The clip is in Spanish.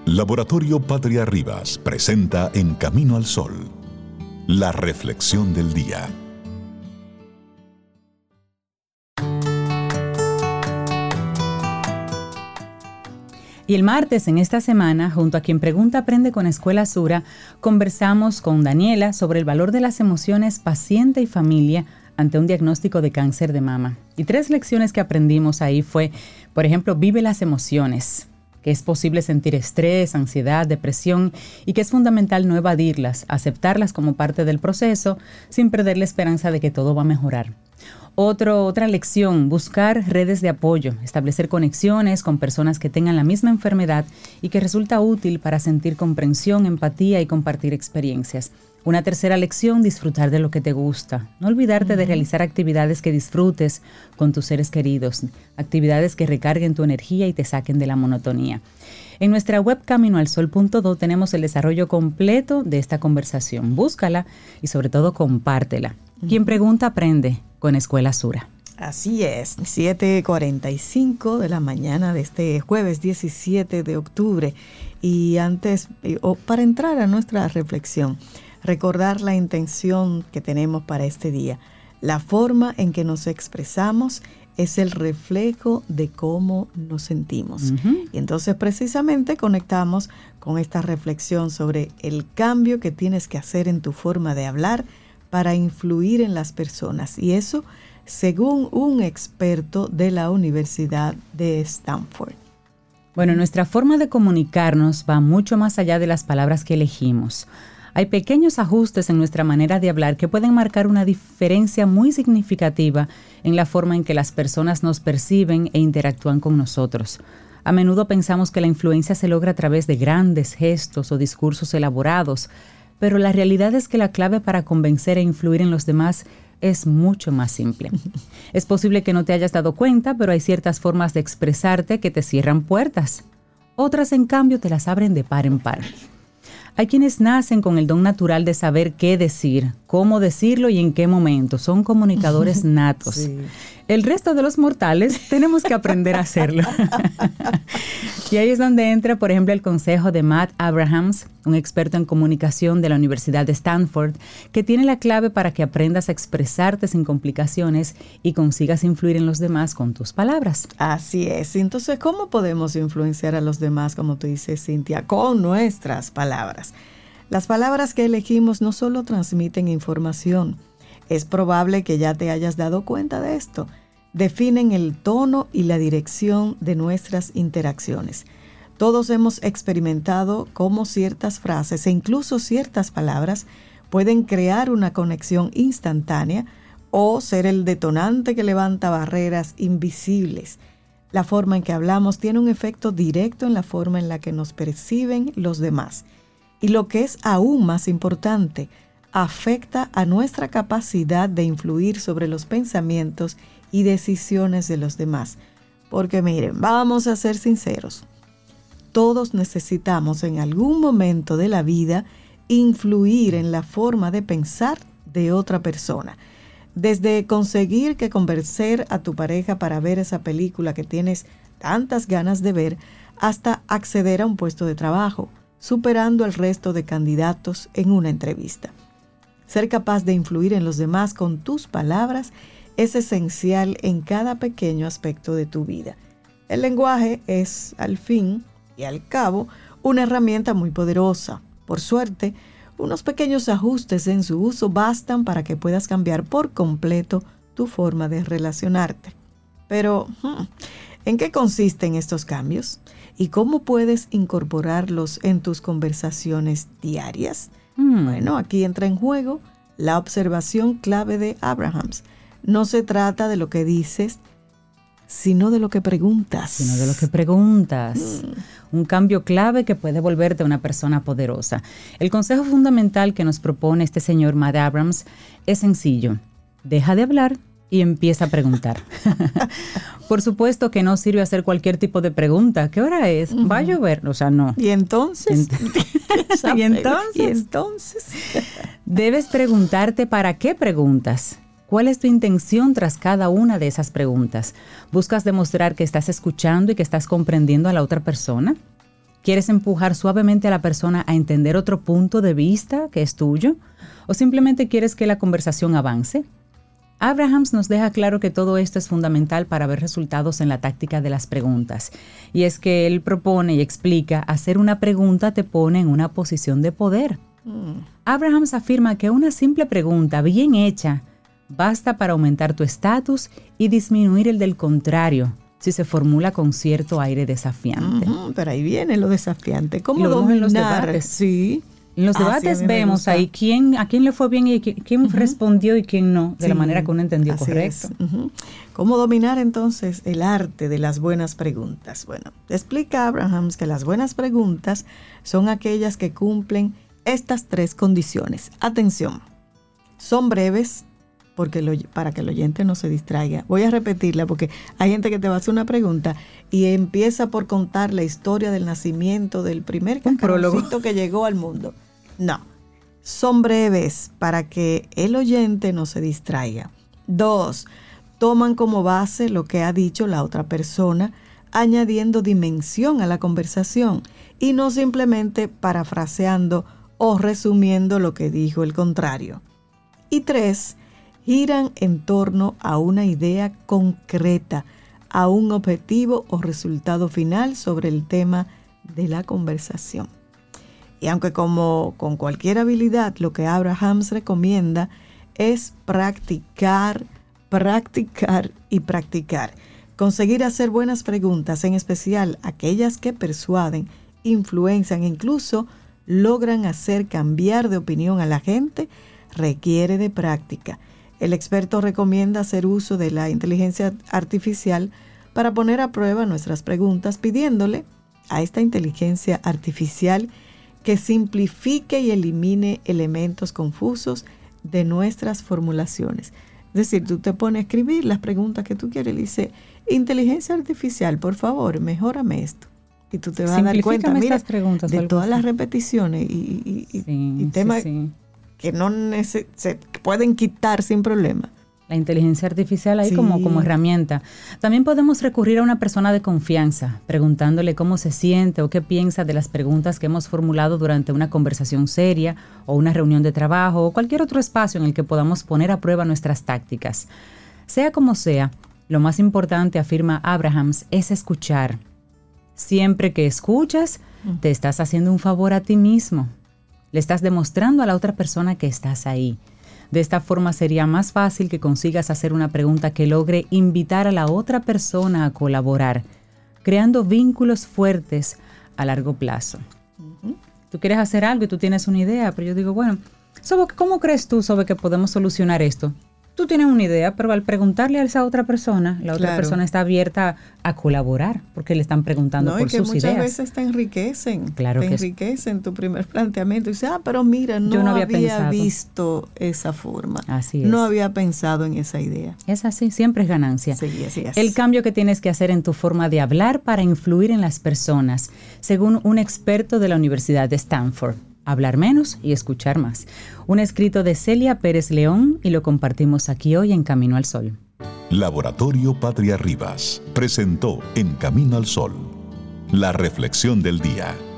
Laboratorio Patria Rivas presenta En Camino al Sol, la reflexión del día. Y el martes en esta semana, junto a quien pregunta aprende con Escuela Sura, conversamos con Daniela sobre el valor de las emociones paciente y familia ante un diagnóstico de cáncer de mama. Y 3 lecciones que aprendimos ahí fue, por ejemplo, vive las emociones, que es posible sentir estrés, ansiedad, depresión y que es fundamental no evadirlas, aceptarlas como parte del proceso sin perder la esperanza de que todo va a mejorar. Otra lección, buscar redes de apoyo, establecer conexiones con personas que tengan la misma enfermedad y que resulta útil para sentir comprensión, empatía y compartir experiencias. Una tercera lección, disfrutar de lo que te gusta. No olvidarte de realizar actividades que disfrutes con tus seres queridos, actividades que recarguen tu energía y te saquen de la monotonía. En nuestra web caminoalsol.do tenemos el desarrollo completo de esta conversación. Búscala y sobre todo compártela. Quien pregunta aprende con Escuela Sura. Así es, 7:45 de la mañana de este jueves 17 de octubre. Y antes, para entrar a nuestra reflexión, recordar la intención que tenemos para este día. La forma en que nos expresamos es el reflejo de cómo nos sentimos. Y entonces precisamente conectamos con esta reflexión sobre el cambio que tienes que hacer en tu forma de hablar para influir en las personas. Y eso según un experto de la Universidad de Stanford. Bueno, nuestra forma de comunicarnos va mucho más allá de las palabras que elegimos. Hay pequeños ajustes en nuestra manera de hablar que pueden marcar una diferencia muy significativa en la forma en que las personas nos perciben e interactúan con nosotros. A menudo pensamos que la influencia se logra a través de grandes gestos o discursos elaborados, pero la realidad es que la clave para convencer e influir en los demás es mucho más simple. Es posible que no te hayas dado cuenta, pero hay ciertas formas de expresarte que te cierran puertas. Otras, en cambio, te las abren de par en par. Hay quienes nacen con el don natural de saber qué decir, cómo decirlo y en qué momento. Son comunicadores natos. Sí. El resto de los mortales tenemos que aprender a hacerlo. Y ahí es donde entra, por ejemplo, el consejo de Matt Abrahams, un experto en comunicación de la Universidad de Stanford, que tiene la clave para que aprendas a expresarte sin complicaciones y consigas influir en los demás con tus palabras. Así es. Entonces, ¿cómo podemos influenciar a los demás, como tú dices, Cintia, con nuestras palabras? Las palabras que elegimos no solo transmiten información. Es probable que ya te hayas dado cuenta de esto. Definen el tono y la dirección de nuestras interacciones. Todos hemos experimentado cómo ciertas frases e incluso ciertas palabras pueden crear una conexión instantánea o ser el detonante que levanta barreras invisibles. La forma en que hablamos tiene un efecto directo en la forma en la que nos perciben los demás. Y lo que es aún más importante, afecta a nuestra capacidad de influir sobre los pensamientos y decisiones de los demás. Porque miren, vamos a ser sinceros. Todos necesitamos en algún momento de la vida influir en la forma de pensar de otra persona. Desde conseguir que convencer a tu pareja para ver esa película que tienes tantas ganas de ver, hasta acceder a un puesto de trabajo, superando al resto de candidatos en una entrevista. Ser capaz de influir en los demás con tus palabras es esencial en cada pequeño aspecto de tu vida. El lenguaje es, al fin y al cabo, una herramienta muy poderosa. Por suerte, unos pequeños ajustes en su uso bastan para que puedas cambiar por completo tu forma de relacionarte. Pero, ¿en qué consisten estos cambios? ¿Y cómo puedes incorporarlos en tus conversaciones diarias? Bueno, aquí entra en juego la observación clave de Abrahams. No se trata de lo que dices, sino de lo que preguntas. Un cambio clave que puede volverte una persona poderosa. El consejo fundamental que nos propone este señor Matt Abrahams es sencillo. Deja de hablar y empieza a preguntar. Por supuesto que no sirve hacer cualquier tipo de pregunta. ¿Qué hora es? ¿Va a llover? O sea, no. ¿Y entonces? ¿Y entonces? Debes preguntarte para qué preguntas. ¿Cuál es tu intención tras cada una de esas preguntas? ¿Buscas demostrar que estás escuchando y que estás comprendiendo a la otra persona? ¿Quieres empujar suavemente a la persona a entender otro punto de vista que es tuyo? ¿O simplemente quieres que la conversación avance? Abrahams nos deja claro que todo esto es fundamental para ver resultados en la táctica de las preguntas. Y es que él propone y explica, hacer una pregunta te pone en una posición de poder. Abrahams afirma que una simple pregunta bien hecha basta para aumentar tu estatus y disminuir el del contrario, si se formula con cierto aire desafiante. Pero ahí viene lo desafiante. ¿Cómo lo dominar? En los debates. Sí. En los debates sí, vemos ahí a quién le fue bien y quién respondió y quién no, de la manera que uno entendió correcto. ¿Cómo dominar entonces el arte de las buenas preguntas? Bueno, explica Abrahams que las buenas preguntas son aquellas que cumplen estas 3 condiciones. Atención, son breves, para que el oyente no se distraiga. Voy a repetirla porque hay gente que te va a hacer una pregunta y empieza por contar la historia del nacimiento del primer cascaroncito que llegó al mundo. No, son breves para que el oyente no se distraiga. 2, toman como base lo que ha dicho la otra persona, añadiendo dimensión a la conversación y no simplemente parafraseando o resumiendo lo que dijo el contrario. Y 3, giran en torno a una idea concreta, a un objetivo o resultado final sobre el tema de la conversación. Y aunque como con cualquier habilidad, lo que Abrahams recomienda es practicar y practicar. Conseguir hacer buenas preguntas, en especial aquellas que persuaden, influencian e incluso logran hacer cambiar de opinión a la gente, requiere de práctica. El experto recomienda hacer uso de la inteligencia artificial para poner a prueba nuestras preguntas, pidiéndole a esta inteligencia artificial que simplifique y elimine elementos confusos de nuestras formulaciones. Es decir, tú te pones a escribir las preguntas que tú quieres y le dices, inteligencia artificial, por favor, mejórame esto. Y tú te vas a dar cuenta, mira, de todas las repeticiones y temas que no se pueden quitar sin problema. La inteligencia artificial ahí como herramienta. También podemos recurrir a una persona de confianza, preguntándole cómo se siente o qué piensa de las preguntas que hemos formulado durante una conversación seria o una reunión de trabajo o cualquier otro espacio en el que podamos poner a prueba nuestras tácticas. Sea como sea, lo más importante, afirma Abrahams, es escuchar. Siempre que escuchas, te estás haciendo un favor a ti mismo. Le estás demostrando a la otra persona que estás ahí. De esta forma sería más fácil que consigas hacer una pregunta que logre invitar a la otra persona a colaborar, creando vínculos fuertes a largo plazo. Tú quieres hacer algo y tú tienes una idea, pero yo digo, bueno, ¿cómo crees tú sobre que podemos solucionar esto? Tú tienes una idea, pero al preguntarle a esa otra persona, la otra persona está abierta a colaborar porque le están preguntando por sus ideas. Muchas veces te enriquecen. Claro que enriquecen tu primer planteamiento. Y dices, pero mira, no había visto esa forma. Así es. No había pensado en esa idea. Es así, siempre es ganancia. Sí, así es. El cambio que tienes que hacer en tu forma de hablar para influir en las personas, según un experto de la Universidad de Stanford. Hablar menos y escuchar más. Un escrito de Celia Pérez León y lo compartimos aquí hoy en Camino al Sol. Laboratorio Patria Rivas presentó En Camino al Sol, la reflexión del día.